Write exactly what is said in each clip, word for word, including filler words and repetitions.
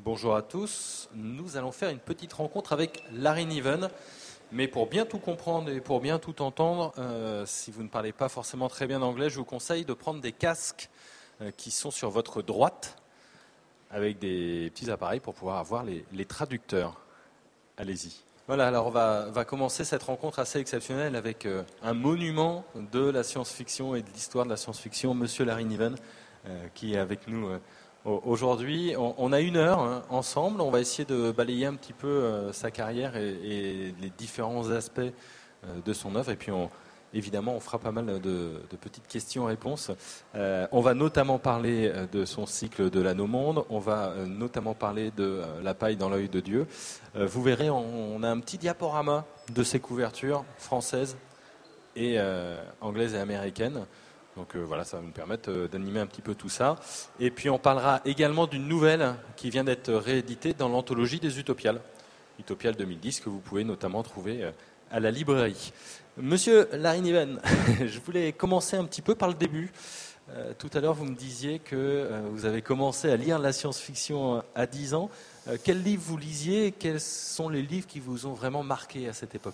Bonjour à tous. Nous allons faire une petite rencontre avec Larry Niven. Mais pour bien tout comprendre et pour bien tout entendre, euh, si vous ne parlez pas forcément très bien anglais, je vous conseille de prendre des casques euh, qui sont sur votre droite avec des petits appareils pour pouvoir avoir les, les traducteurs. Allez-y. Voilà, alors on va, va commencer cette rencontre assez exceptionnelle avec euh, un monument de la science-fiction et de l'histoire de la science-fiction, Monsieur Larry Niven, euh, qui est avec nous euh, aujourd'hui. On, on a une heure hein, ensemble, on va essayer de balayer un petit peu euh, sa carrière et, et les différents aspects euh, de son œuvre. Et puis on, évidemment, on fera pas mal de, de petites questions-réponses. Euh, on va notamment parler de son cycle de l'Anneau Monde. On va euh, notamment parler de euh, La paille dans l'œil de Dieu. Euh, vous verrez, on, on a un petit diaporama de ses couvertures françaises et euh, anglaises et américaines. Donc euh, voilà, ça va nous permettre euh, d'animer un petit peu tout ça. Et puis on parlera également d'une nouvelle qui vient d'être rééditée dans l'anthologie des Utopiales. Utopiales deux mille dix, que vous pouvez notamment trouver euh, à la librairie. Monsieur Larry Niven, je voulais commencer un petit peu par le début. Euh, tout à l'heure, vous me disiez que euh, vous avez commencé à lire la science-fiction à dix ans. Euh, quels livres vous lisiez et quels sont les livres qui vous ont vraiment marqué à cette époque-là ?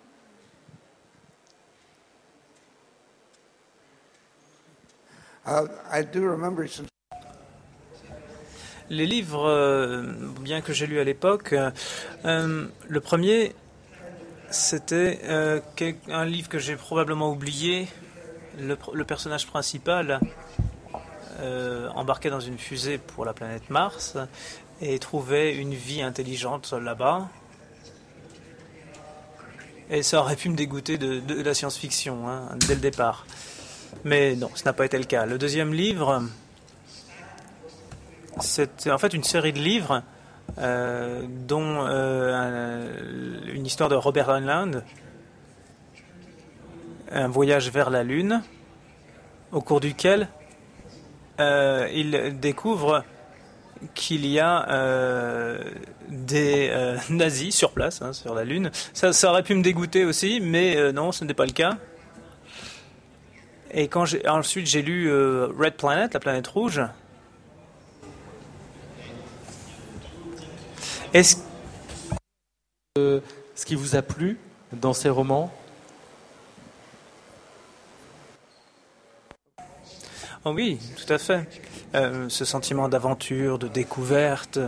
Uh, I do remember some... Les livres, euh, bien que j'ai lus à l'époque, euh, le premier, c'était euh, un livre que j'ai probablement oublié. Le, le personnage principal euh, embarquait dans une fusée pour la planète Mars et trouvait une vie intelligente là-bas. Et ça aurait pu me dégoûter de, de la science-fiction hein, dès le départ. Mais non, ce n'a pas été le cas. Le deuxième livre, c'est en fait une série de livres euh, dont euh, un, une histoire de Robert Heinlein, un voyage vers la Lune, au cours duquel euh, il découvre qu'il y a euh, des euh, nazis sur place, hein, sur la Lune. Ça, ça aurait pu me dégoûter aussi, mais euh, non, ce n'est pas le cas. Et quand j'ai, ensuite j'ai lu euh, Red Planet, la planète rouge. Est-ce euh, ce qui vous a plu dans ces romans ? Oh oui, tout à fait. Euh, ce sentiment d'aventure, de découverte,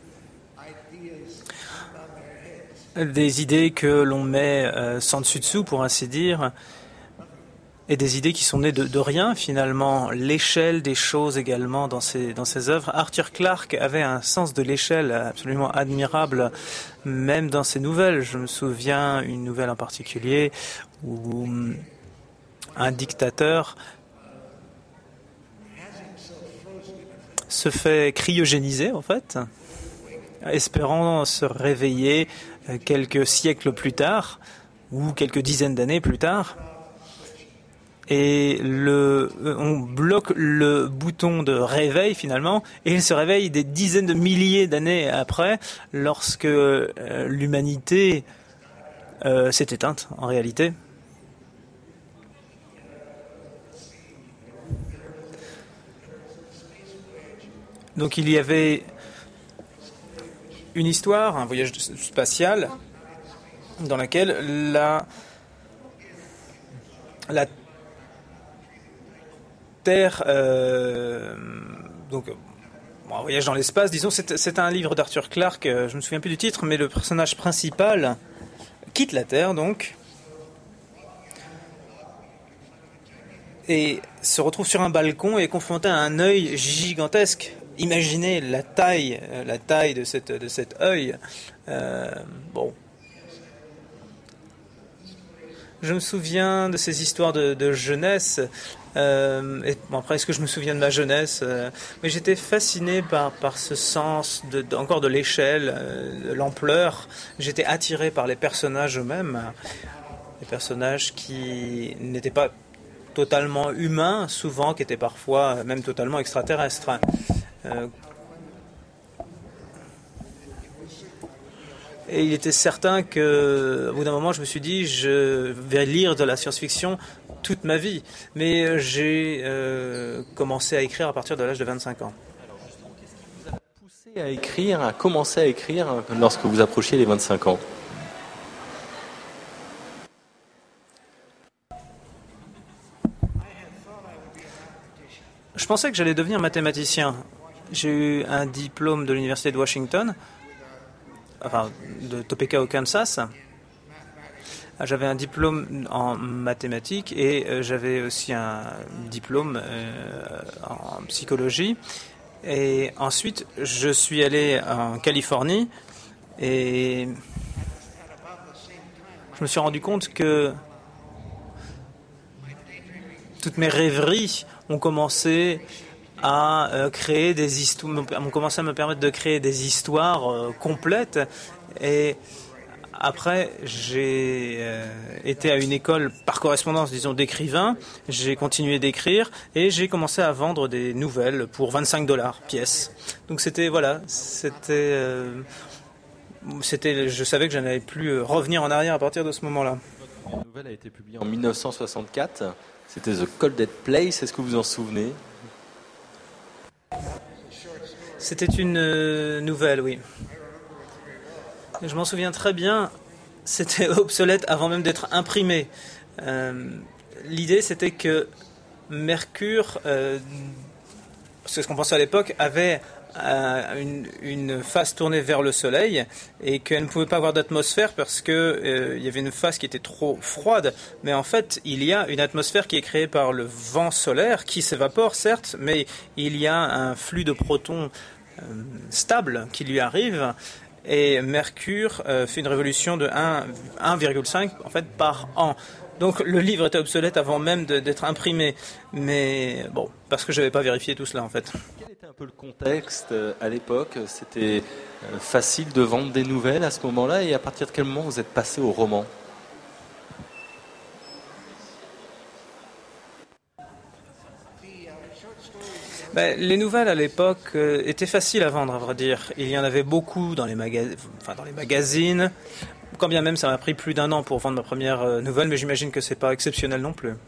des idées que l'on met euh, sans dessus-dessous, pour ainsi dire. Et des idées qui sont nées de, de rien, finalement. L'échelle des choses également dans ses, dans ses œuvres. Arthur Clarke avait un sens de l'échelle absolument admirable, même dans ses nouvelles. Je me souviens une nouvelle en particulier où un dictateur se fait cryogéniser, en fait, espérant se réveiller quelques siècles plus tard, ou quelques dizaines d'années plus tard. Et le, on bloque le bouton de réveil finalement, et il se réveille des dizaines de milliers d'années après, lorsque euh, l'humanité euh, s'est éteinte en réalité. Donc il y avait une histoire, un voyage spatial, dans laquelle la, la Terre, euh, donc bon, un voyage dans l'espace, disons, c'est, c'est un livre d'Arthur Clarke, euh, je me souviens plus du titre, mais le personnage principal quitte la Terre, donc, et se retrouve sur un balcon et est confronté à un œil gigantesque. Imaginez la taille, euh, la taille de, cette, de cet œil. Euh, bon. Je me souviens de ces histoires de, de jeunesse. Euh, et, bon, après, est-ce que je me souviens de ma jeunesse euh, mais j'étais fasciné par, par ce sens de, de, encore de l'échelle, euh, de l'ampleur. J'étais attiré par les personnages eux-mêmes, les personnages qui n'étaient pas totalement humains, souvent, qui étaient parfois même totalement extraterrestres. Euh, Et il était certain qu'au bout d'un moment, je me suis dit, je vais lire de la science-fiction toute ma vie. Mais j'ai euh, commencé à écrire à partir de l'âge de vingt-cinq ans. Alors justement, qu'est-ce qui vous a poussé À écrire, à commencer à écrire lorsque vous approchiez les vingt-cinq ans? Je pensais que j'allais devenir mathématicien. J'ai eu un diplôme de l'Université de Washington, enfin de Topeka au Kansas. J'avais un diplôme en mathématiques et j'avais aussi un diplôme en psychologie. Et ensuite, je suis allé en Californie et je me suis rendu compte que toutes mes rêveries ont commencé à créer des histoires, ont commencé à me permettre de créer des histoires complètes. Et après, j'ai euh, été à une école par correspondance, disons, d'écrivain. J'ai continué d'écrire et j'ai commencé à vendre des nouvelles pour vingt-cinq dollars pièce. Donc c'était, voilà, c'était, euh, c'était, je savais que je n'allais plus revenir en arrière à partir de ce moment-là. La nouvelle a été publiée en mille neuf cent soixante-quatre. C'était The Cold Dead Place. Est-ce que vous vous en souvenez? C'était une euh, nouvelle, oui. Je m'en souviens très bien, c'était obsolète avant même d'être imprimé. Euh, l'idée, c'était que Mercure, euh, c'est ce qu'on pensait à l'époque, avait euh, une, une face tournée vers le Soleil et qu'elle ne pouvait pas avoir d'atmosphère parce qu'il euh, y avait une face qui était trop froide. Mais en fait, il y a une atmosphère qui est créée par le vent solaire qui s'évapore, certes, mais il y a un flux de protons euh, stable qui lui arrive. Et Mercure euh, fait une révolution de un virgule cinq en fait par an. Donc le livre était obsolète avant même de, d'être imprimé, mais bon, parce que je n'avais pas vérifié tout cela en fait. Quel était un peu le contexte à l'époque? C'était facile de vendre des nouvelles à ce moment-là, et à partir de quel moment vous êtes passé au roman? Ben, les nouvelles à l'époque euh, étaient faciles à vendre, à vrai dire. Il y en avait beaucoup dans les, maga- enfin, dans les magazines. Quand bien même ça m'a pris plus d'un an pour vendre ma première euh, nouvelle, mais j'imagine que c'est pas exceptionnel non plus.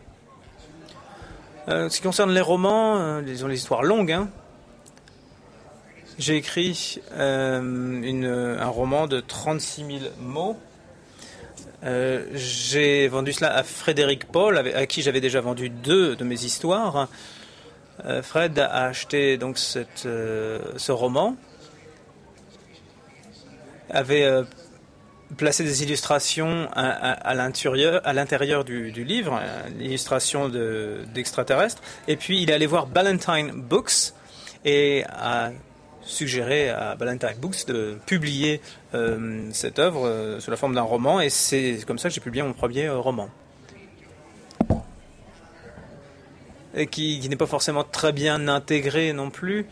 Euh, ce qui concerne les romans, euh, disons les histoires longues, hein, j'ai écrit euh, une, un roman de trente-six mille mots. Euh, j'ai vendu cela à Frédéric Paul, à qui j'avais déjà vendu deux de mes histoires. Euh, Fred a acheté donc cette, euh, ce roman, avait euh, placé des illustrations à, à, à l'intérieur, à l'intérieur du, du livre, une illustration de, d'extraterrestres, et puis il est allé voir Ballantine Books et a suggéré à Ballantine Books de publier euh, cette œuvre euh, sous la forme d'un roman, et c'est comme ça que j'ai publié mon premier euh, roman. Et qui, qui n'est pas forcément très bien intégré non plus.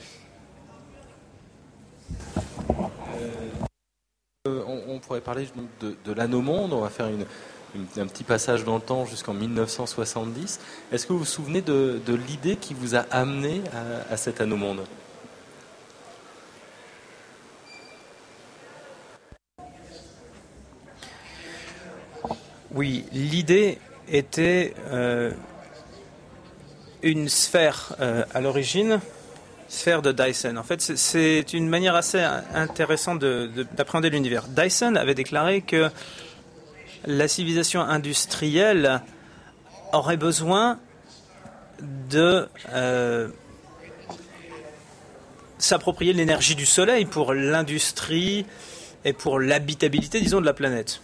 Euh, on, on pourrait parler de, de l'Anneau Monde. On va faire une, une, un petit passage dans le temps jusqu'en mille neuf cent soixante-dix. Est-ce que vous vous souvenez de, de l'idée qui vous a amené à, à cet Anneau Monde? Oui, l'idée était euh, une sphère euh, à l'origine, sphère de Dyson. En fait, c'est, c'est une manière assez intéressante de, de, d'appréhender l'univers. Dyson avait déclaré que la civilisation industrielle aurait besoin de euh, s'approprier l'énergie du soleil pour l'industrie et pour l'habitabilité, disons, de la planète.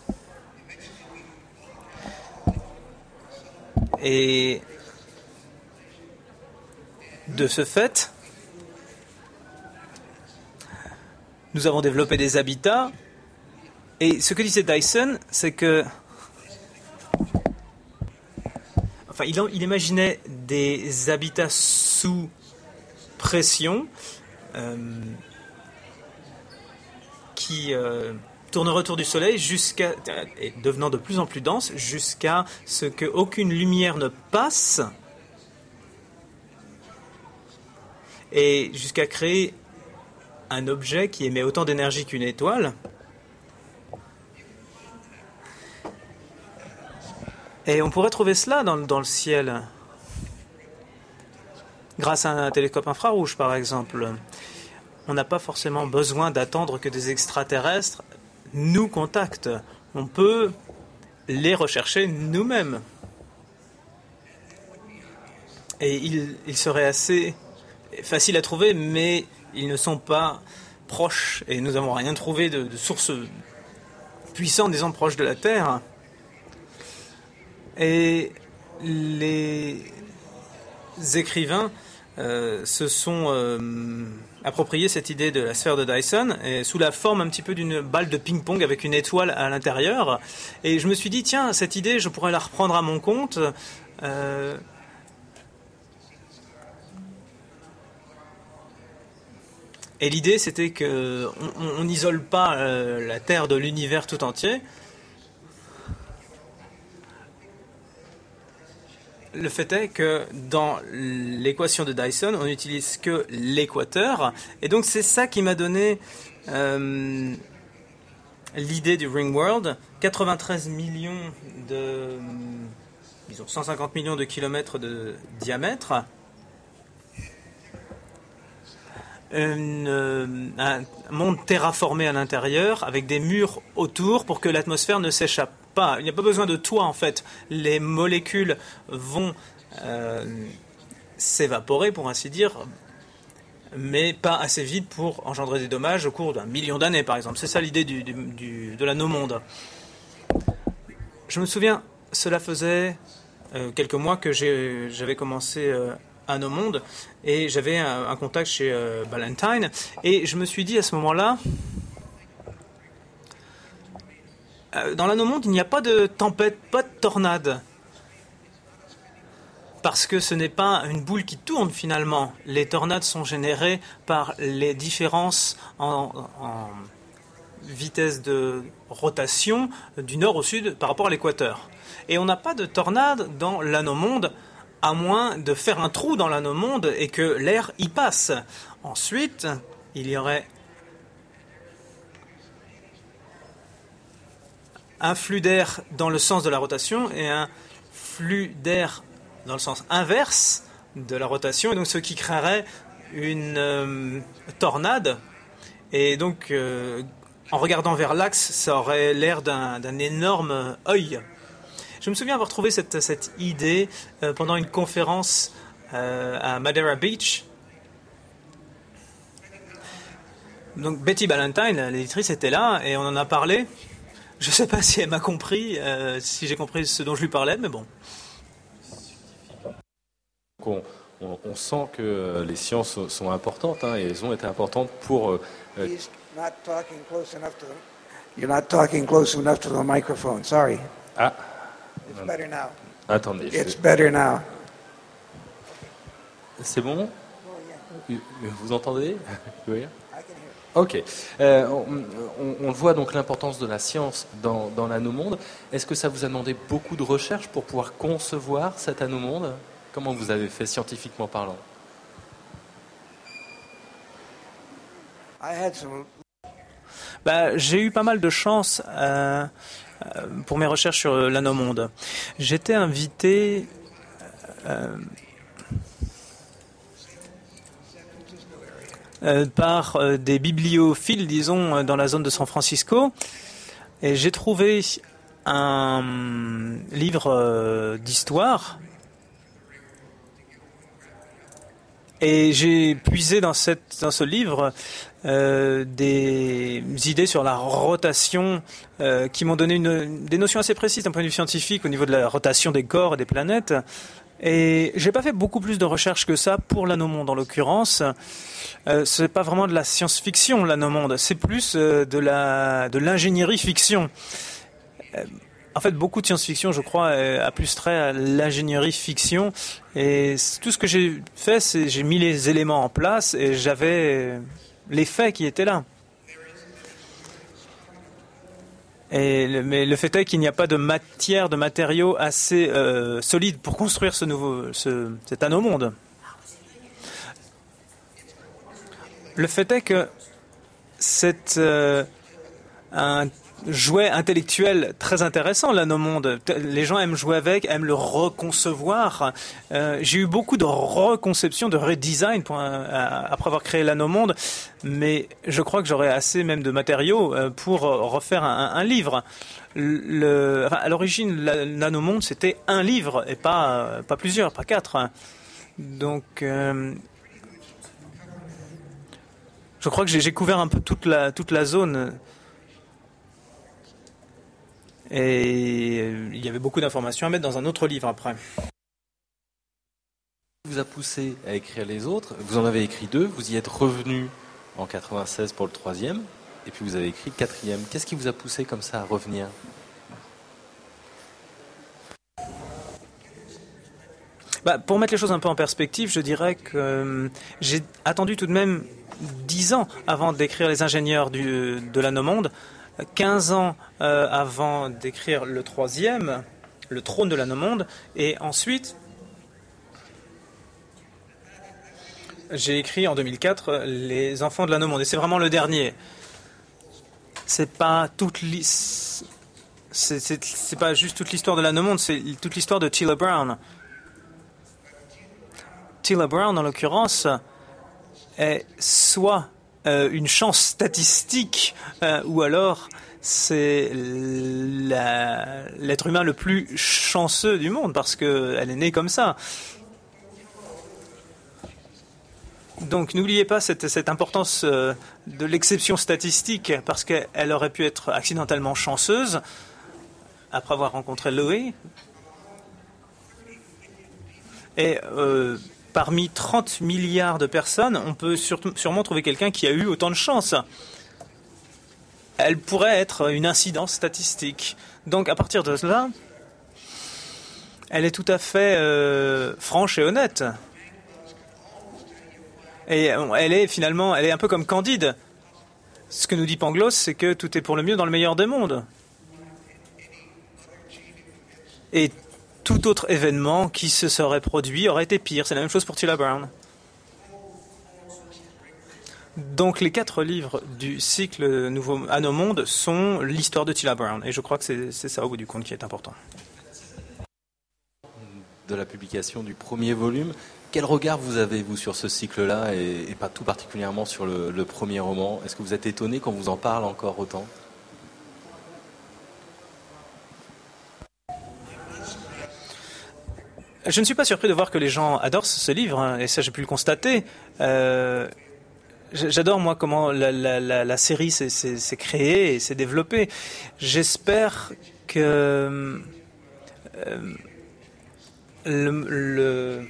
Et de ce fait, nous avons développé des habitats. Et ce que disait Dyson, c'est que, enfin, il, il imaginait des habitats sous pression euh, qui euh, tourneraient autour du Soleil jusqu'à, et devenant de plus en plus denses, jusqu'à ce qu'aucune lumière ne passe, et jusqu'à créer un objet qui émet autant d'énergie qu'une étoile. Et on pourrait trouver cela dans, dans le ciel, grâce à un télescope infrarouge, par exemple. on n'a pas forcément besoin d'attendre que des extraterrestres nous contactent. On peut les rechercher nous-mêmes. Et ils, ils seraient assez faciles à trouver, mais ils ne sont pas proches. Et nous n'avons rien trouvé de, de source puissante, disons, proche de la Terre. Et les écrivains euh, se sont euh, appropriés cette idée de la sphère de Dyson et sous la forme un petit peu d'une balle de ping-pong avec une étoile à l'intérieur. Et je me suis dit, tiens, cette idée, je pourrais la reprendre à mon compte. Euh, et l'idée, c'était que on n'isole pas euh, la Terre de l'univers tout entier. Le fait est que dans l'équation de Dyson, on n'utilise que l'équateur. Et donc c'est ça qui m'a donné euh, l'idée du Ring World. quatre-vingt-treize millions de, disons cent cinquante millions de kilomètres de diamètre. Une, un monde terraformé à l'intérieur avec des murs autour pour que l'atmosphère ne s'échappe pas. Il n'y a pas besoin de toit en fait. Les molécules vont euh, s'évaporer pour ainsi dire, mais pas assez vite pour engendrer des dommages au cours d'un million d'années par exemple. C'est ça l'idée du, du, du, de l'anomonde. Je me souviens, cela faisait euh, quelques mois que j'ai, j'avais commencé euh, Anomonde et j'avais un, un contact chez euh, Ballantine et je me suis dit à ce moment-là, euh, dans l'Anomonde il n'y a pas de tempête, pas de tornade, parce que ce n'est pas une boule qui tourne finalement. Les tornades sont générées par les différences en, en vitesse de rotation du nord au sud par rapport à l'équateur. Et on n'a pas de tornade dans l'Anomonde, à moins de faire un trou dans l'Anomonde et que l'air y passe. Ensuite, il y aurait un flux d'air dans le sens de la rotation et un flux d'air dans le sens inverse de la rotation, et donc ce qui créerait une euh, tornade. Et donc, euh, en regardant vers l'axe, ça aurait l'air d'un, d'un énorme œil. Je me souviens avoir trouvé cette, cette idée euh, pendant une conférence euh, à Madeira Beach. Donc Betty Ballantine, l'éditrice, était là et on en a parlé. Je ne sais pas si elle m'a compris, euh, si j'ai compris ce dont je lui parlais, mais bon. On, on, on sent que les sciences sont importantes, hein, et elles ont été importantes pour... Euh, He's not talking close enough to the, you're not talking close enough to the microphone, sorry. Ah. It's better now. Attendez. It's Je... better now. C'est bon? Vous entendez? Oui. I can hear. Ok. Euh, on, on, on voit donc l'importance de la science dans, dans l'anomonde. Est-ce que ça vous a demandé beaucoup de recherche pour pouvoir concevoir cet anomonde? Comment vous avez fait scientifiquement parlant? I had some... Bah, j'ai eu pas mal de chance euh, euh, pour mes recherches sur l'anomonde. J'étais invité euh, euh, par euh, des bibliophiles, disons, dans la zone de San Francisco, et j'ai trouvé un livre euh, d'histoire. Et j'ai puisé dans, cette, dans ce livre euh, des idées sur la rotation euh, qui m'ont donné une, des notions assez précises d'un point de vue scientifique au niveau de la rotation des corps et des planètes. Et j'ai pas fait beaucoup plus de recherches que ça pour l'anomonde en l'occurrence. Euh, c'est pas vraiment de la science-fiction l'anomonde, c'est plus euh, de la de l'ingénierie fiction. Euh, En fait, beaucoup de science-fiction, je crois, a plus trait à l'ingénierie fiction. Et tout ce que j'ai fait, c'est j'ai mis les éléments en place et j'avais les faits qui étaient là. Et le, mais le fait est qu'il n'y a pas de matière, de matériaux assez euh, solides pour construire ce nouveau, ce, cet anomonde. Le fait est que c'est euh, un jouet intellectuel très intéressant, l'Anomonde. Les gens aiment jouer avec, aiment le reconcevoir. Euh, j'ai eu beaucoup de reconception, de redesign pour un, après avoir créé l'Anomonde, mais je crois que j'aurais assez même de matériaux pour refaire un, un livre. Le, enfin, à l'origine, l'Anomonde, c'était un livre et pas, pas plusieurs, pas quatre. Donc, euh, je crois que j'ai couvert un peu toute la, toute la zone. Et il y avait beaucoup d'informations à mettre dans un autre livre après. Vous a poussé à écrire les autres. Vous en avez écrit deux. Vous y êtes revenu en quatre-vingt-seize pour le troisième. Et puis vous avez écrit le quatrième. Qu'est-ce qui vous a poussé comme ça à revenir ? Bah, pour mettre les choses un peu en perspective, je dirais que euh, j'ai attendu tout de même dix ans avant d'écrire Les ingénieurs du, de l'Anomonde. quinze ans euh, avant d'écrire le troisième, le trône de l'Anomonde, et ensuite j'ai écrit en deux mille quatre Les enfants de l'Anomonde, et c'est vraiment le dernier. C'est pas toute l'histoire, c'est, c'est, c'est pas juste toute l'histoire de l'Anomonde, c'est toute l'histoire de Tila Brown. Tila Brown, en l'occurrence, est soit Euh, une chance statistique, euh, ou alors c'est la, l'être humain le plus chanceux du monde parce qu'elle est née comme ça. Donc n'oubliez pas cette, cette importance euh, de l'exception statistique parce qu'elle aurait pu être accidentellement chanceuse après avoir rencontré Louis. Et euh, parmi trente milliards de personnes, on peut sûrement trouver quelqu'un qui a eu autant de chance. Elle pourrait être une incidence statistique. Donc à partir de cela, elle est tout à fait euh, franche et honnête. Et elle est finalement, elle est un peu comme Candide. Ce que nous dit Pangloss, c'est que tout est pour le mieux dans le meilleur des mondes. Et tout autre événement qui se serait produit aurait été pire. C'est la même chose pour Tila Brown. Donc les quatre livres du cycle Nouveau Anomonde sont l'histoire de Tila Brown. Et je crois que c'est, c'est ça au bout du compte qui est important. De la publication du premier volume, quel regard vous avez, vous, sur ce cycle-là et, et pas tout particulièrement sur le, le premier roman ? Est-ce que vous êtes étonné qu'on vous en parle encore autant ? Je ne suis pas surpris de voir que les gens adorent ce livre, hein, et ça j'ai pu le constater. Euh, j'adore moi comment la, la, la, la série s'est, s'est, s'est créée et s'est développée. J'espère que euh, le, le,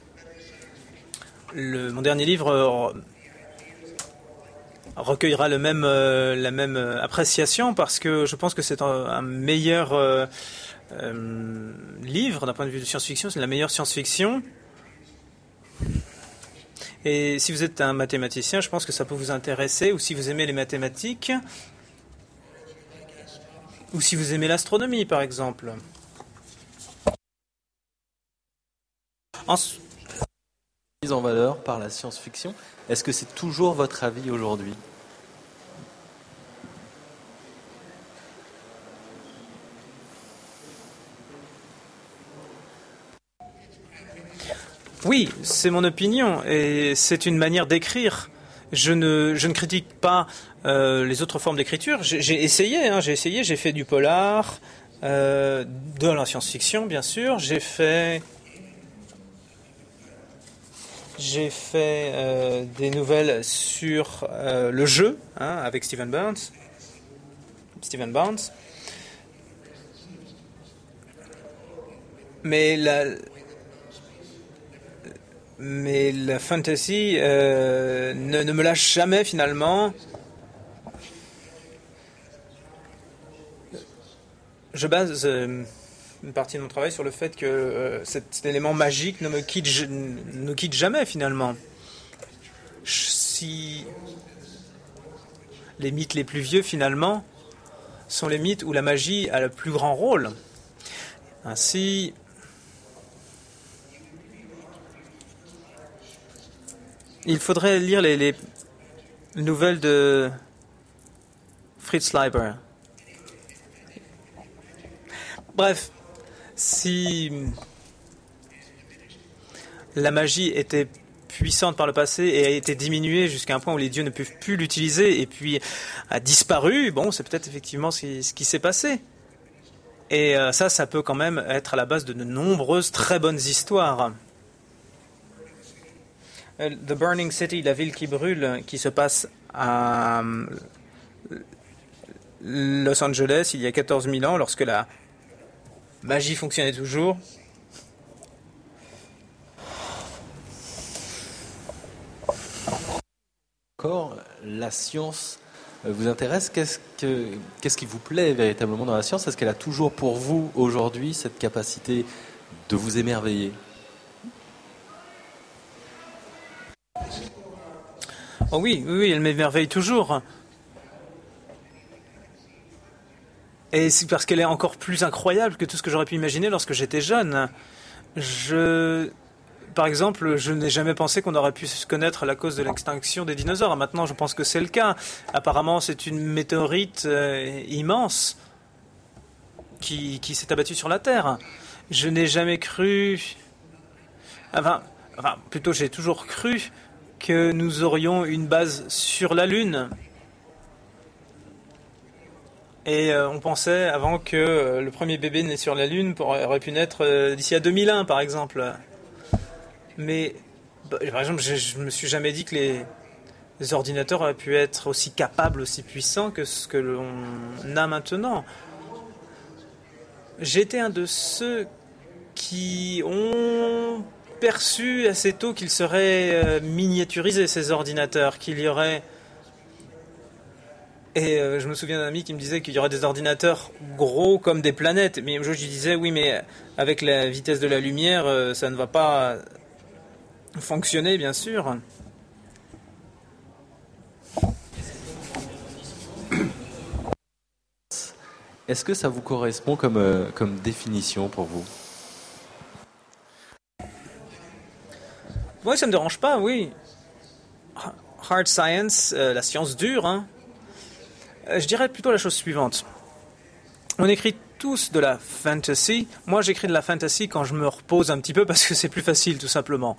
le, mon dernier livre recueillera le même, euh, la même appréciation parce que je pense que c'est un, un meilleur... Euh, Euh, livre d'un point de vue de science-fiction, c'est la meilleure science-fiction. Et si vous êtes un mathématicien, je pense que ça peut vous intéresser, ou si vous aimez les mathématiques, ou si vous aimez l'astronomie, par exemple. En... Mise en valeur par la science-fiction, est-ce que c'est toujours votre avis aujourd'hui ? Oui, c'est mon opinion et c'est une manière d'écrire. Je ne, je ne critique pas euh, les autres formes d'écriture. J'ai, j'ai essayé, hein, j'ai essayé, j'ai fait du polar, euh, de la science-fiction bien sûr. J'ai fait, j'ai fait euh, des nouvelles sur euh, le jeu, hein, avec Stephen Barnes. Stephen Barnes. Mais la Mais la fantasy euh, ne, ne me lâche jamais finalement. Je base euh, une partie de mon travail sur le fait que euh, cet, cet élément magique ne me quitte, je, ne quitte jamais finalement. Si les mythes les plus vieux finalement sont les mythes où la magie a le plus grand rôle. Ainsi, il faudrait lire les, les nouvelles de Fritz Leiber. Bref, si la magie était puissante par le passé et a été diminuée jusqu'à un point où les dieux ne peuvent plus l'utiliser et puis a disparu, bon, c'est peut-être effectivement ce qui, ce qui s'est passé. Et euh, ça, ça peut quand même être à la base de de nombreuses très bonnes histoires. Euh, The Burning City, la ville qui brûle, qui se passe à euh, Los Angeles il y a quatorze mille ans, lorsque la magie fonctionnait toujours. Encore, la science vous intéresse. Qu'est-ce que, qu'est-ce qui vous plaît véritablement dans la science? Est-ce qu'elle a toujours pour vous aujourd'hui cette capacité de vous émerveiller? Oh oui, oui, oui, elle m'émerveille toujours. Et c'est parce qu'elle est encore plus incroyable que tout ce que j'aurais pu imaginer lorsque j'étais jeune. Je... Par exemple, je n'ai jamais pensé qu'on aurait pu connaître la cause de l'extinction des dinosaures. Maintenant, je pense que c'est le cas. Apparemment, c'est une météorite euh, immense qui, qui s'est abattue sur la Terre. Je n'ai jamais cru... Enfin, enfin, plutôt, j'ai toujours cru que nous aurions une base sur la Lune. Et euh, on pensait avant que euh, le premier bébé né sur la Lune pourrait, aurait pu naître euh, d'ici à deux mille un, par exemple. Mais, bah, par exemple, je ne me suis jamais dit que les, les ordinateurs auraient pu être aussi capables, aussi puissants que ce que l'on a maintenant. J'étais un de ceux qui ont perçu assez tôt qu'ils seraient euh, miniaturisés, ces ordinateurs, qu'il y aurait... Et euh, je me souviens d'un ami qui me disait qu'il y aurait des ordinateurs gros comme des planètes. Mais je lui disais, oui, mais avec la vitesse de la lumière, euh, ça ne va pas fonctionner, bien sûr. Est-ce que ça vous correspond comme, euh, comme définition pour vous? Moi, ça ne me dérange pas, oui. Hard science, euh, la science dure, hein. Je dirais plutôt la chose suivante. On écrit tous de la fantasy. Moi, j'écris de la fantasy quand je me repose un petit peu parce que c'est plus facile, tout simplement.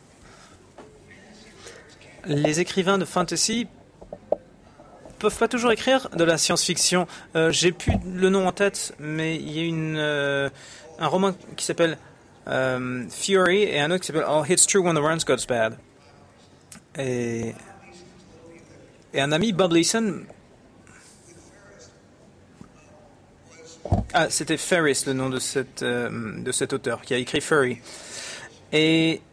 Les écrivains de fantasy peuvent pas toujours écrire de la science-fiction. Euh, j'ai plus le nom en tête, mais il y a une, euh, un roman qui s'appelle euh, Fury et un autre qui s'appelle Oh, It's True When the Runs Goes Bad. Et, et un ami, Bob Leeson... Ah, c'était Ferris, le nom de, cette, euh, de cet auteur, qui a écrit Fury. Et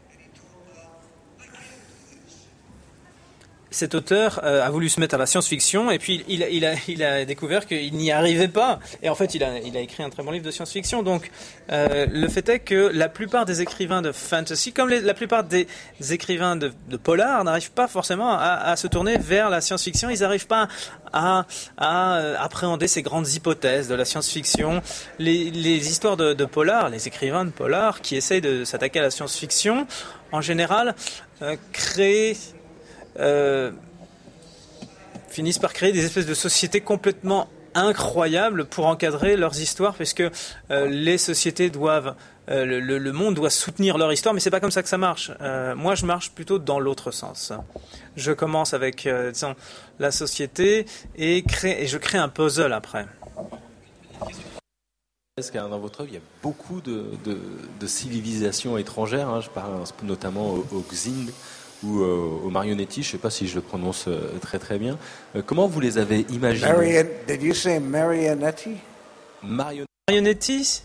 cet auteur euh, a voulu se mettre à la science-fiction, et puis il, il, a, il a découvert qu'il n'y arrivait pas. Et en fait, il a, il a écrit un très bon livre de science-fiction. Donc, euh, le fait est que la plupart des écrivains de fantasy, comme les, la plupart des écrivains de, de polar, n'arrivent pas forcément à, à se tourner vers la science-fiction. Ils n'arrivent pas à, à appréhender ces grandes hypothèses de la science-fiction. Les, les histoires de, de polar, les écrivains de polar qui essayent de s'attaquer à la science-fiction, en général, euh, créent... Euh, finissent par créer des espèces de sociétés complètement incroyables pour encadrer leurs histoires, puisque euh, les sociétés doivent, euh, le, le monde doit soutenir leur histoire, mais c'est pas comme ça que ça marche. Euh, moi, je marche plutôt dans l'autre sens. Je commence avec, euh, disons, la société et, crée, et je crée un puzzle après. Est-ce que dans votre œuvre, il y a beaucoup de, de, de civilisations étrangères, hein, je parle notamment au, au Xing ou euh, aux marionnettis, je ne sais pas si je le prononce euh, très très bien. Euh, comment vous les avez imaginés? Marion, did you say marionetti? Marion... Marionnettis?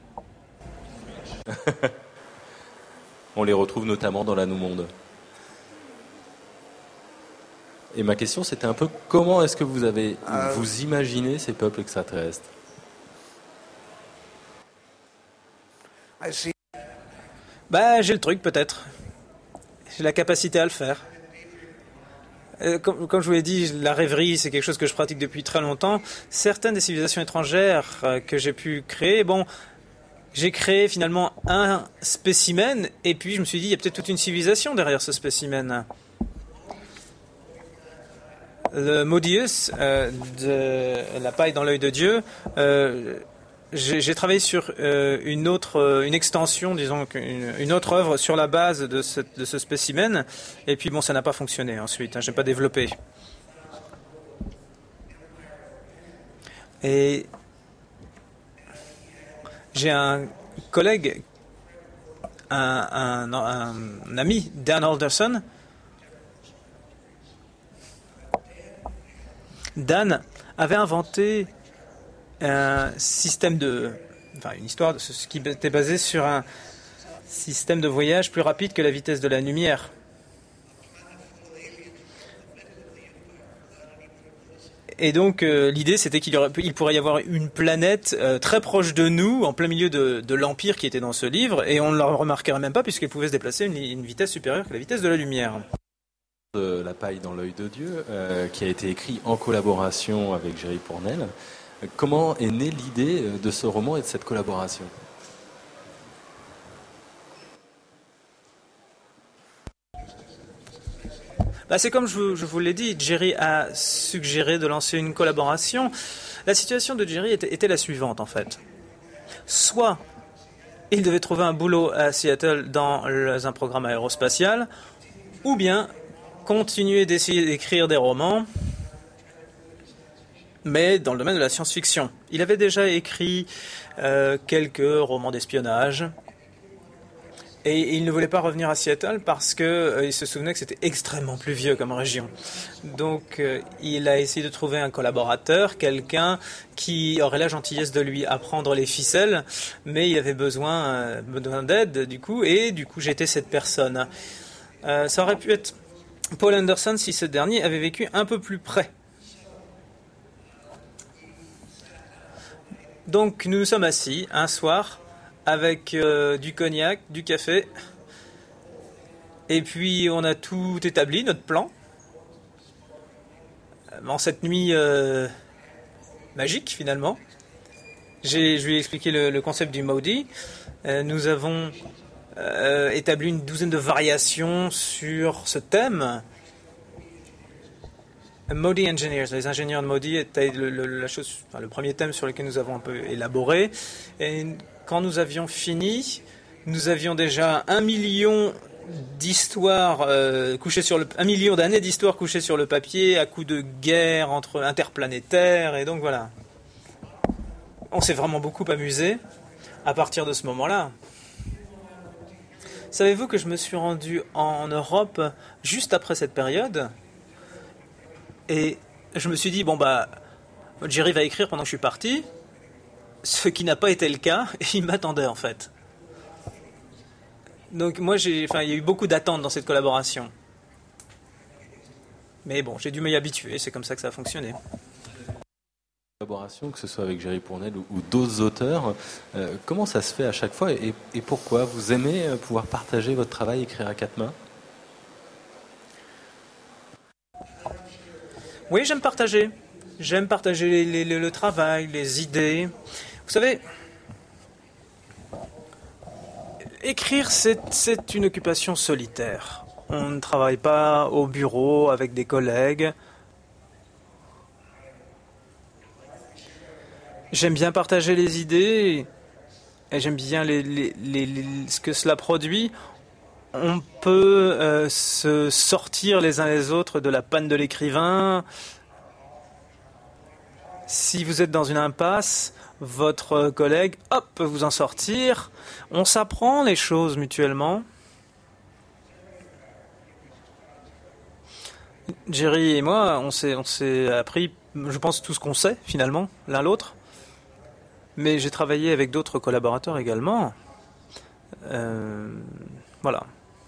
On les retrouve notamment dans l'Anneau Monde. Et ma question, c'était un peu comment est-ce que vous avez euh... vous imaginez ces peuples extraterrestres? I see. Bah, j'ai le truc peut-être. J'ai la capacité à le faire. Euh, comme, comme je vous l'ai dit, la rêverie, c'est quelque chose que je pratique depuis très longtemps. Certaines des civilisations étrangères euh, que j'ai pu créer, bon, j'ai créé finalement un spécimen, et puis je me suis dit, il y a peut-être toute une civilisation derrière ce spécimen. Le Modius, euh, de la paille dans l'œil de Dieu, euh, j'ai travaillé sur euh, une autre, euh, une extension, disons, une, une autre œuvre sur la base de ce, de ce spécimen. Et puis bon, ça n'a pas fonctionné ensuite. Hein, je n'ai pas développé. Et j'ai un collègue, un, un, un ami, Dan Alderson. Dan avait inventé un système de, enfin une histoire de ce qui était basé sur un système de voyage plus rapide que la vitesse de la lumière. Et donc euh, l'idée c'était qu'il y aurait, il pourrait y avoir une planète euh, très proche de nous, en plein milieu de, de l'Empire qui était dans ce livre, et on ne le remarquerait même pas puisqu'elle pouvait se déplacer à une, une vitesse supérieure que la vitesse de la lumière. De La paille dans l'œil de Dieu, euh, qui a été écrit en collaboration avec Jerry Pournelle. Comment est née l'idée de ce roman et de cette collaboration ? Bah, c'est comme je, je vous l'ai dit, Jerry a suggéré de lancer une collaboration. La situation de Jerry était, était la suivante en fait. Soit il devait trouver un boulot à Seattle dans le, un programme aérospatial, ou bien continuer d'essayer d'écrire des romans, mais dans le domaine de la science-fiction. Il avait déjà écrit euh, quelques romans d'espionnage, et il ne voulait pas revenir à Seattle parce qu'il euh, se souvenait que c'était extrêmement pluvieux comme région. Donc euh, il a essayé de trouver un collaborateur, quelqu'un qui aurait la gentillesse de lui apprendre les ficelles, mais il avait besoin, euh, besoin d'aide du coup, et du coup j'étais cette personne. Euh, ça aurait pu être Paul Anderson si ce dernier avait vécu un peu plus près. Donc nous nous sommes assis un soir avec euh, du cognac, du café, et puis on a tout établi, notre plan. En cette nuit euh, magique finalement, j'ai, je lui ai expliqué le, le concept du Maudit. Euh, nous avons euh, établi une douzaine de variations sur ce thème. Maudit Engineers, les ingénieurs de Maudit était le, le, la chose, enfin, le premier thème sur lequel nous avons un peu élaboré. Et quand nous avions fini, nous avions déjà un million d'histoires euh, couchées sur le, un million d'années d'histoires couchées sur le papier à coups de guerre entre interplanétaires, et donc voilà. On s'est vraiment beaucoup amusé à partir de ce moment-là. Savez-vous que je me suis rendu en Europe juste après cette période? Et je me suis dit, bon bah, Jerry va écrire pendant que je suis parti, ce qui n'a pas été le cas, et il m'attendait en fait. Donc moi, j'ai, enfin, il y a eu beaucoup d'attentes dans cette collaboration. Mais bon, j'ai dû m'y habituer, c'est comme ça que ça a fonctionné. Collaboration, que ce soit avec Jerry Pournelle ou, ou d'autres auteurs, euh, comment ça se fait à chaque fois, et, et pourquoi vous aimez pouvoir partager votre travail, écrire à quatre mains? Oui, j'aime partager. J'aime partager les, les, le travail, les idées. Vous savez, écrire, c'est, c'est une occupation solitaire. On ne travaille pas au bureau avec des collègues. J'aime bien partager les idées et j'aime bien les, les, les, les, ce que cela produit. On peut euh, se sortir les uns les autres de la panne de l'écrivain. Si vous êtes dans une impasse, votre collègue, hop, peut vous en sortir. On s'apprend les choses mutuellement. Jerry et moi, on s'est, on s'est appris, je pense, tout ce qu'on sait, finalement, l'un l'autre. Mais j'ai travaillé avec d'autres collaborateurs également. Euh, voilà.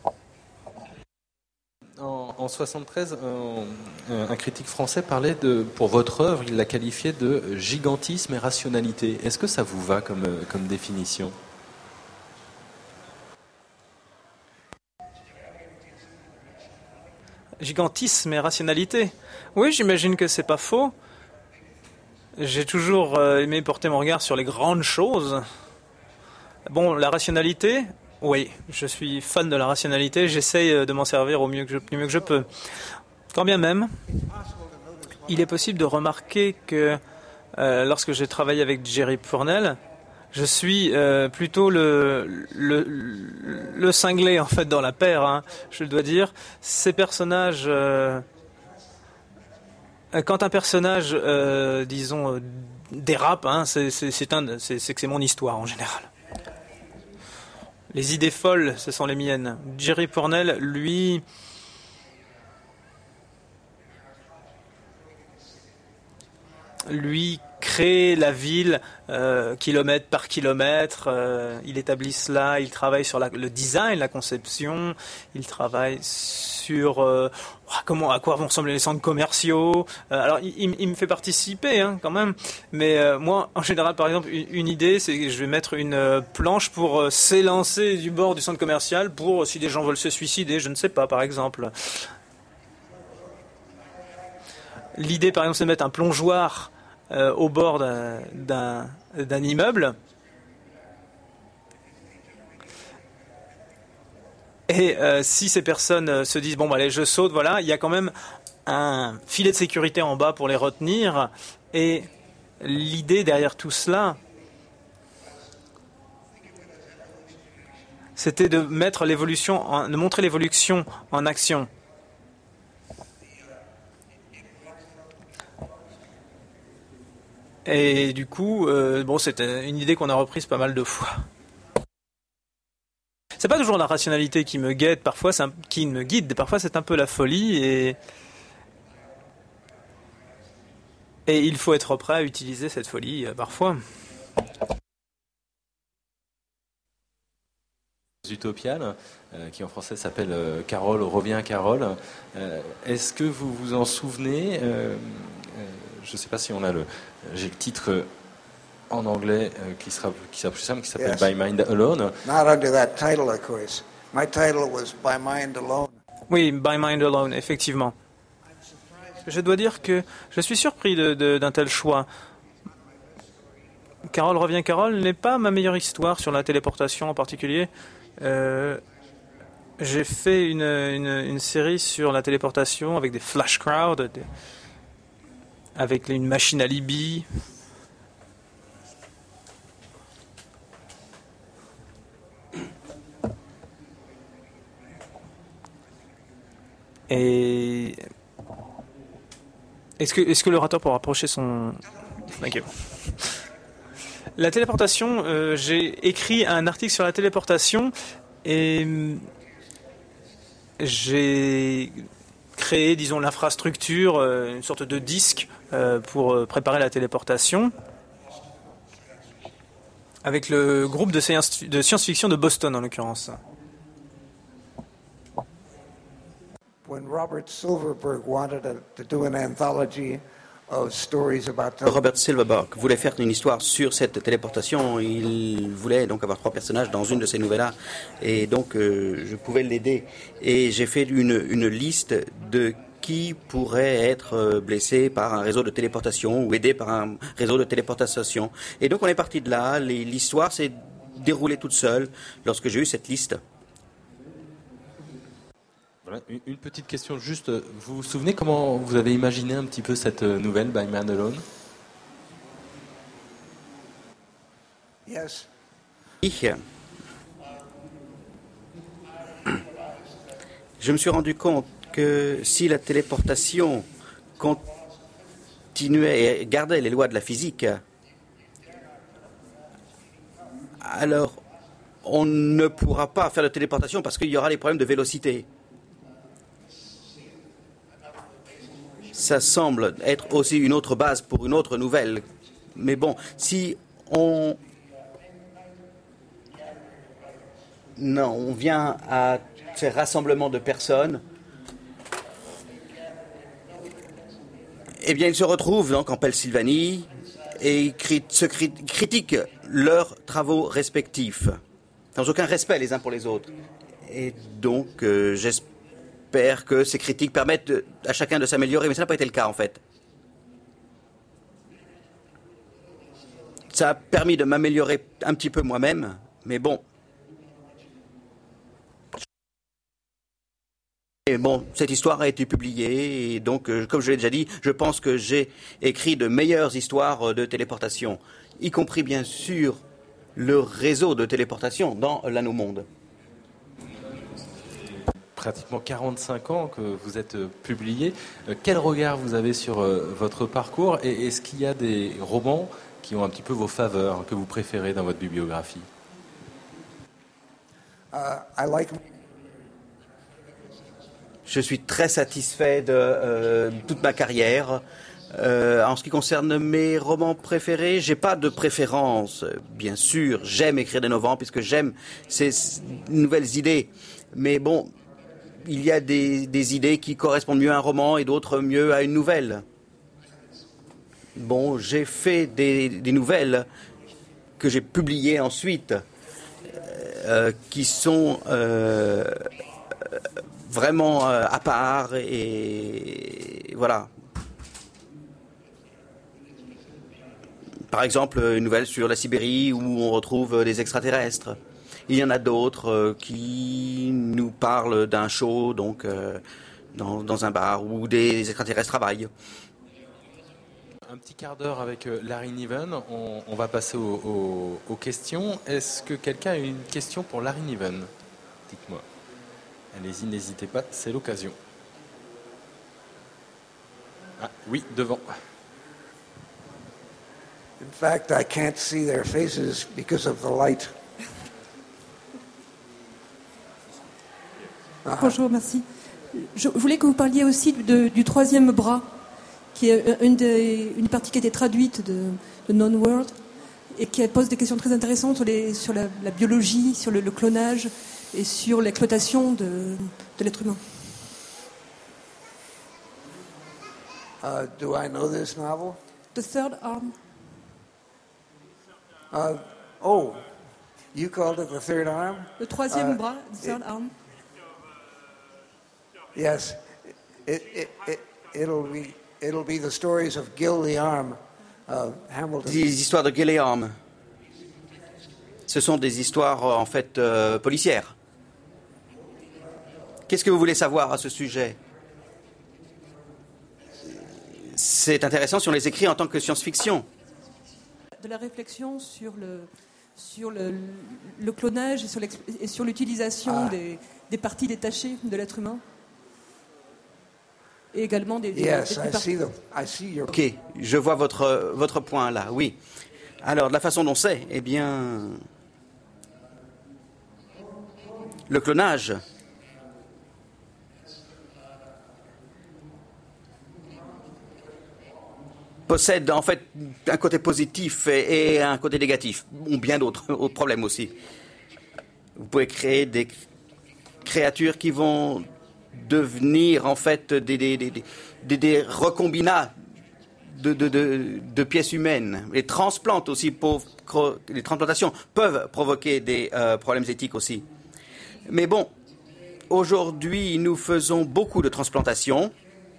En, en soixante-treize, un, un critique français parlait de, pour votre œuvre, il l'a qualifié de gigantisme et rationalité. Est-ce que ça vous va comme, comme définition ? Gigantisme et rationalité. Oui, j'imagine que c'est pas faux. J'ai toujours euh, aimé porter mon regard sur les grandes choses. Bon, la rationalité, oui, je suis fan de la rationalité. J'essaye de m'en servir au mieux que je, du mieux que je peux. Quand bien même, il est possible de remarquer que euh, lorsque j'ai travaillé avec Jerry Pournelle, Je suis euh, plutôt le, le, le cinglé en fait dans la paire, hein, je dois dire. Ces personnages, euh, quand un personnage, euh, disons, euh, dérape, hein, c'est, c'est, c'est, un, c'est, c'est que c'est mon histoire en général. Les idées folles, ce sont les miennes. Jerry Pournelle, lui, lui crée la ville euh, kilomètre par kilomètre. Euh, il établit cela, il travaille sur la, le design, la conception, il travaille sur euh, comment, à quoi vont ressembler les centres commerciaux. Euh, alors, il, il, il me fait participer hein, quand même, mais euh, moi, en général, par exemple, une, une idée, c'est que je vais mettre une euh, planche pour euh, s'élancer du bord du centre commercial pour, euh, si des gens veulent se suicider, je ne sais pas, par exemple. L'idée, par exemple, c'est de mettre un plongeoir Euh, au bord d'un, d'un, d'un immeuble. Et euh, si ces personnes euh, se disent bon bah allez je saute, voilà, il y a quand même un filet de sécurité en bas pour les retenir. Et l'idée derrière tout cela, c'était de mettre l'évolution, en, de montrer l'évolution en action. Et du coup, euh, bon, c'est une idée qu'on a reprise pas mal de fois. C'est pas toujours la rationalité qui me guide, parfois, c'est un, qui me guide, parfois c'est un peu la folie et et il faut être prêt à utiliser cette folie euh, parfois. Utopian, euh, qui en français s'appelle euh, Carole revient Carole. Euh, est-ce que vous vous en souvenez euh, euh, Je ne sais pas si on a le. J'ai le titre en anglais euh, qui sera qui sera plus simple, qui s'appelle yes. By Mind Alone. Not under that title, of course. My title was By Mind Alone. Oui, By Mind Alone, effectivement. Je dois dire que je suis surpris de, de, d'un tel choix. Carole revient Carole n'est pas ma meilleure histoire sur la téléportation en particulier. Euh, j'ai fait une, une, une série sur la téléportation avec des flash crowds, des, avec une machine à Libye. Et est-ce que, est-ce que l'orateur pourra approcher son... Okay. La téléportation, euh, j'ai écrit un article sur la téléportation et j'ai créé, disons, l'infrastructure, euh, une sorte de disque euh, pour euh, préparer la téléportation avec le groupe de, science, de science-fiction de Boston, en l'occurrence. When Robert Silverberg wanted to do an anthology Robert Silverberg voulait faire une histoire sur cette téléportation. Il voulait donc avoir trois personnages dans une de ces nouvelles-là. Et donc, euh, je pouvais l'aider. Et j'ai fait une, une liste de qui pourrait être blessé par un réseau de téléportation ou aidé par un réseau de téléportation. Et donc, on est parti de là. L'histoire s'est déroulée toute seule lorsque j'ai eu cette liste. Voilà, une petite question juste, vous vous souvenez comment vous avez imaginé un petit peu cette nouvelle By Mind Alone? Yes. Je me suis rendu compte que si la téléportation continuait et gardait les lois de la physique, alors on ne pourra pas faire de téléportation parce qu'il y aura des problèmes de vélocité. Ça semble être aussi une autre base pour une autre nouvelle. Mais bon, si on... Non, on vient à ces rassemblements de personnes, eh bien, ils se retrouvent donc en Pennsylvanie et crit- se crit- critiquent leurs travaux respectifs, sans aucun respect les uns pour les autres. Et donc, euh, j'espère J'espère que ces critiques permettent à chacun de s'améliorer, mais ça n'a pas été le cas en fait. Ça a permis de m'améliorer un petit peu moi-même, mais bon. Et bon, cette histoire a été publiée, et donc, comme je l'ai déjà dit, je pense que j'ai écrit de meilleures histoires de téléportation, y compris bien sûr le réseau de téléportation dans l'anneau monde. Pratiquement quarante-cinq ans que vous êtes publié. Quel regard vous avez sur votre parcours et est-ce qu'il y a des romans qui ont un petit peu vos faveurs, que vous préférez dans votre bibliographie? Uh, I like... Je suis très satisfait de euh, toute ma carrière. Euh, en ce qui concerne mes romans préférés, j'ai pas de préférence. Bien sûr, j'aime écrire des novels puisque j'aime ces nouvelles idées. Mais bon, il y a des, des idées qui correspondent mieux à un roman et d'autres mieux à une nouvelle. Bon, j'ai fait des, des nouvelles que j'ai publiées ensuite, euh, qui sont euh, vraiment euh, à part et voilà. Par exemple, une nouvelle sur la Sibérie où on retrouve des extraterrestres. Il y en a d'autres euh, qui nous parlent d'un show donc euh, dans, dans un bar où des extraterrestres travaillent. Un petit quart d'heure avec Larry Niven. On, on va passer aux, aux, aux questions. Est-ce que quelqu'un a une question pour Larry Niven? Dites-moi. Allez-y, n'hésitez pas, c'est l'occasion. Ah, oui, devant. In fact, I can't see their faces because of the light. Uh-huh. Bonjour, merci. Je voulais que vous parliez aussi de, du troisième bras, qui est une, des, une partie qui a été traduite de, de Non-World et qui pose des questions très intéressantes sur, les, sur la, la biologie, sur le, le clonage et sur l'exploitation de, de l'être humain. Uh, do I know this novel? The Third Arm. Uh, oh, you called it The Third Arm? Le troisième uh, bras, The Third it, Arm. Yes, it, it, it, it'll be it'll be the stories of Gil the Arm, uh, Hamilton. Des histoires de Gil the Arm. Ce sont des histoires en fait euh, policières. Qu'est-ce que vous voulez savoir à ce sujet? C'est intéressant si on les écrit en tant que science-fiction. De la réflexion sur le, sur le, le clonage et sur, et sur l'utilisation ah. des, des parties détachées de l'être humain. Et également des, des, yes, des, des I parties. see them. I see your... Ok, je vois votre, votre point là, oui. Alors, de la façon dont c'est, eh bien, le clonage possède en fait un côté positif et, et un côté négatif, ou bien d'autres problèmes aussi. Vous pouvez créer des créatures qui vont devenir en fait des, des, des, des, des recombinats de, de, de, de pièces humaines. Les transplantes aussi, les transplantations peuvent provoquer des euh, problèmes éthiques aussi. Mais bon, aujourd'hui, nous faisons beaucoup de transplantations.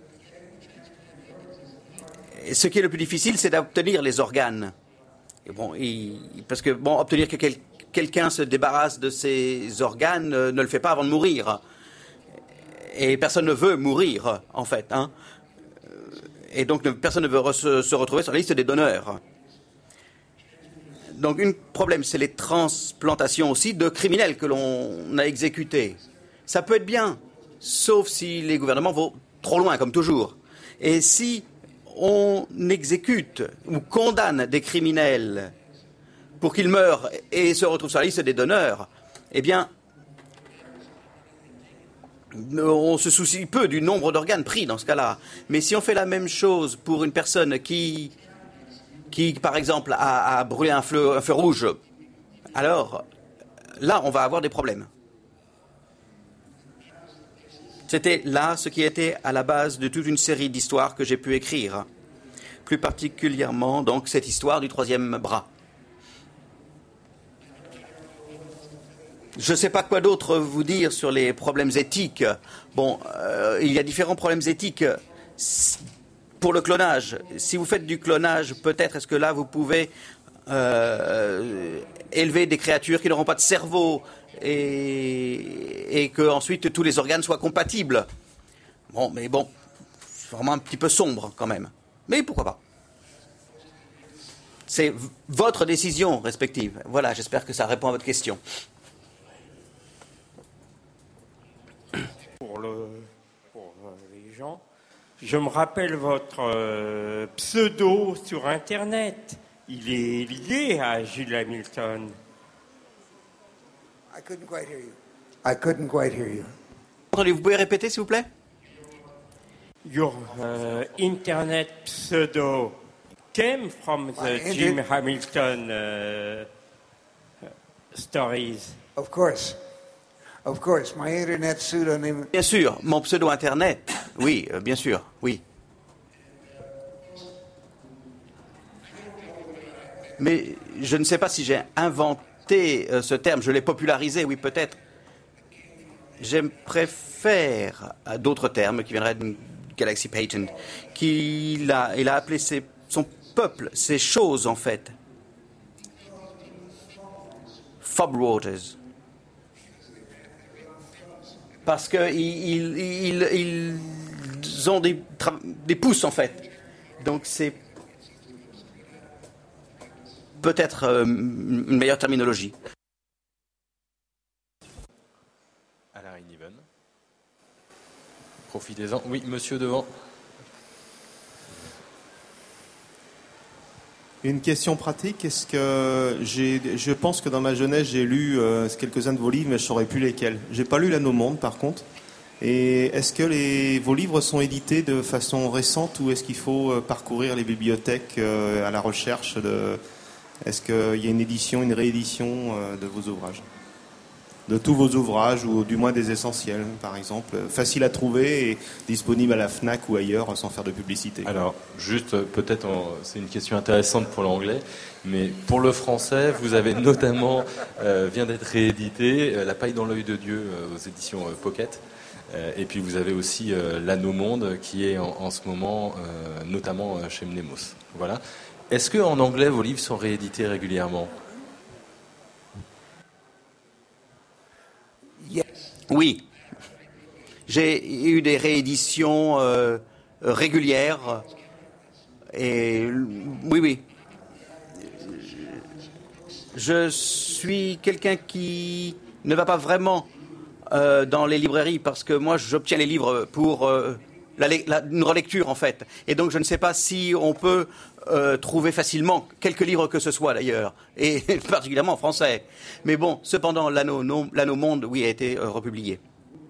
Ce qui est le plus difficile, c'est d'obtenir les organes. Et bon, il, parce que bon, obtenir que quel, quelqu'un se débarrasse de ses organes euh, ne le fait pas avant de mourir. Et personne ne veut mourir, en fait. Hein. Et donc, ne, personne ne veut re, se, se retrouver sur la liste des donneurs. Donc, un problème, c'est les transplantations aussi de criminels que l'on a exécutés. Ça peut être bien, sauf si les gouvernements vont trop loin, comme toujours. Et si on exécute ou condamne des criminels pour qu'ils meurent et se retrouvent sur la liste des donneurs, eh bien, on se soucie peu du nombre d'organes pris dans ce cas-là. Mais si on fait la même chose pour une personne qui, qui par exemple, a, a brûlé un feu, un feu rouge, alors là, on va avoir des problèmes. C'était là ce qui était à la base de toute une série d'histoires que j'ai pu écrire. Plus particulièrement, donc, cette histoire du troisième bras. Je ne sais pas quoi d'autre vous dire sur les problèmes éthiques. Bon, euh, il y a différents problèmes éthiques pour le clonage. Si vous faites du clonage, peut-être est-ce que là, vous pouvez euh, élever des créatures qui n'auront pas de cerveau et, et que ensuite tous les organes soient compatibles. Bon, mais bon, c'est vraiment un petit peu sombre quand même. Mais pourquoi pas? c'est v- votre décision respective. Voilà, j'espère que ça répond à votre question. Pour, le, pour les gens, je me rappelle votre euh, pseudo sur Internet. Il est lié à Jules Hamilton. I couldn't quite hear you. I couldn't quite hear you. Attendez, vous pouvez répéter, s'il vous plaît? Your uh, Internet pseudo came from the My Jim inter- Hamilton uh, stories. Of course. Of course. My internet pseudonym. Bien sûr, mon pseudo Internet. Oui, euh, bien sûr, oui. Mais je ne sais pas si j'ai inventé euh, ce terme, je l'ai popularisé, oui, peut-être. Je préfère à d'autres termes qui viendraient d'une Galaxy Patent, qu'il a, il a appelé ses, son peuple, ses choses, en fait. Fob Waters. Parce qu'ils ils, ils, ils ont des, des pouces, en fait. Donc c'est peut-être euh, une meilleure terminologie. À Larry Niven. Profitez-en. Oui, monsieur devant. Une question pratique. Est-ce que j'ai, je pense que dans ma jeunesse j'ai lu euh, quelques-uns de vos livres, mais je ne saurais plus lesquels. J'ai pas lu l'Anneau Monde, par contre. Et est-ce que les, vos livres sont édités de façon récente ou est-ce qu'il faut euh, parcourir les bibliothèques euh, à la recherche de... Est-ce qu'il y a une édition, une réédition euh, de vos ouvrages, de tous vos ouvrages ou du moins des essentiels, par exemple, facile à trouver et disponible à la FNAC ou ailleurs sans faire de publicité? Alors, juste, peut-être, on- c'est une question intéressante pour l'anglais, mais pour le français, vous avez notamment, euh, vient d'être réédité, euh, La paille dans l'œil de Dieu euh, aux éditions euh, Pocket. Euh, et puis vous avez aussi euh, L'Anneau Monde qui est en, en ce moment, euh, notamment euh, chez Mnemos. Voilà. Est-ce que en anglais vos livres sont réédités régulièrement? Oui. J'ai eu des rééditions euh, régulières. Et oui, oui. Je suis quelqu'un qui ne va pas vraiment euh, dans les librairies parce que moi, j'obtiens les livres pour euh, la, la, une relecture, en fait. Et donc, je ne sais pas si on peut euh, trouver facilement quelques livres que ce soit, d'ailleurs, et particulièrement en français. Mais bon, cependant, l'Anneau, non, l'Anneau Monde, oui, a été euh, republié.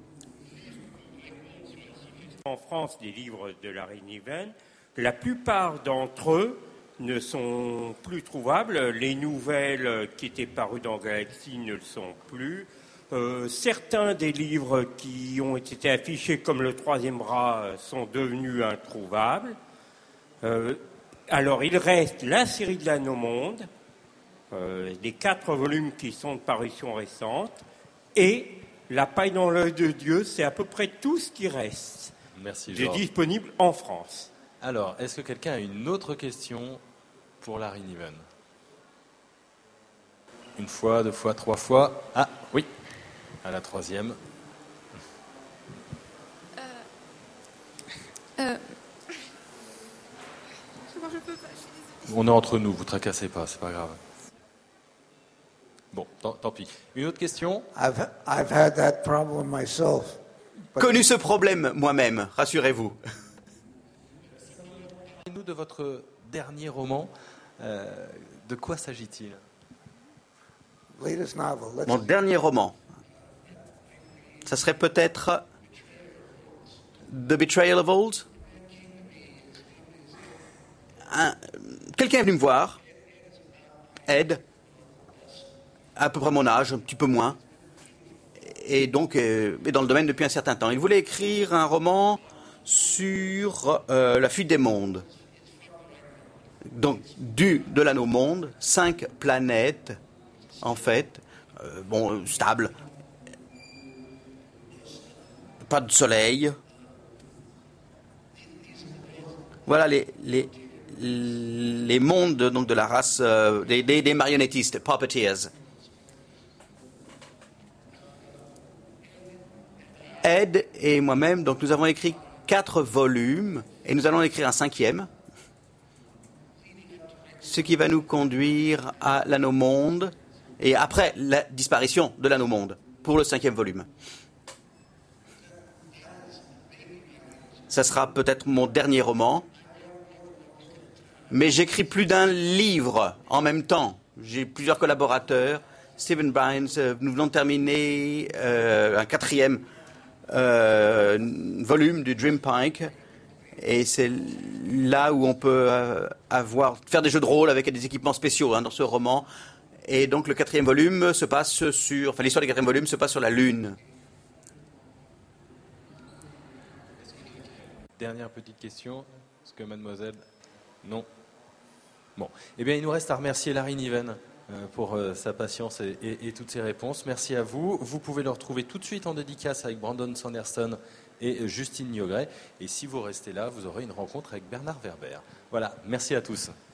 En France, les livres de Larry Niven, la plupart d'entre eux ne sont plus trouvables. Les nouvelles qui étaient parues dans Galaxy ne le sont plus. Euh, certains des livres qui ont été affichés comme le troisième bras sont devenus introuvables. Euh, alors, il reste la série de l'Anneau Monde, euh, les quatre volumes qui sont de parution récente, et La paille dans l'œil de Dieu, c'est à peu près tout ce qui reste. Merci, C'est Georges. disponible en France. Alors, est-ce que quelqu'un a une autre question pour Larry Niven? Une fois, deux fois, trois fois. Ah, oui, à la troisième. Euh... Euh... Je peux pas, je suis désolée. On est entre nous, vous tracassez pas, c'est pas grave. Bon, tant, tant pis. Une autre question? I've, I've had that problem myself. But Connu ce problème moi-même, rassurez-vous. Parlez-nous de votre dernier roman. Euh, de quoi s'agit-il? latest novel. Let's, Mon dernier roman, ça serait peut-être The Betrayal of Old. Un- Quelqu'un est venu me voir, Ed, à peu près mon âge, un petit peu moins, et donc euh, est dans le domaine depuis un certain temps. Il voulait écrire un roman sur euh, la fuite des mondes. Donc, du de l'Anneau Monde, cinq planètes, en fait, euh, bon, stables, pas de soleil. Voilà les, les, les mondes donc, de la race euh, des, des, des marionnettistes, puppeteers. Ed et moi-même, donc nous avons écrit quatre volumes et nous allons écrire un cinquième. ce qui va nous conduire à l'Anneau Monde et après la disparition de l'Anneau Monde pour le cinquième volume. Ça sera peut-être mon dernier roman, mais j'écris plus d'un livre en même temps. J'ai plusieurs collaborateurs. Stephen Bynes, euh, nous venons de terminer euh, un quatrième euh, volume du Dream Pike, et c'est là où on peut euh, avoir, faire des jeux de rôle avec des équipements spéciaux hein, dans ce roman. Et donc le quatrième volume se passe sur, enfin l'histoire du quatrième volume se passe sur la Lune. Dernière petite question. Est-ce que mademoiselle... Non. Bon. Eh bien, il nous reste à remercier Larry Niven euh, pour euh, sa patience et, et, et toutes ses réponses. Merci à vous. Vous pouvez le retrouver tout de suite en dédicace avec Brandon Sanderson et Justine Niogret. Et si vous restez là, vous aurez une rencontre avec Bernard Werber. Voilà. Merci à tous.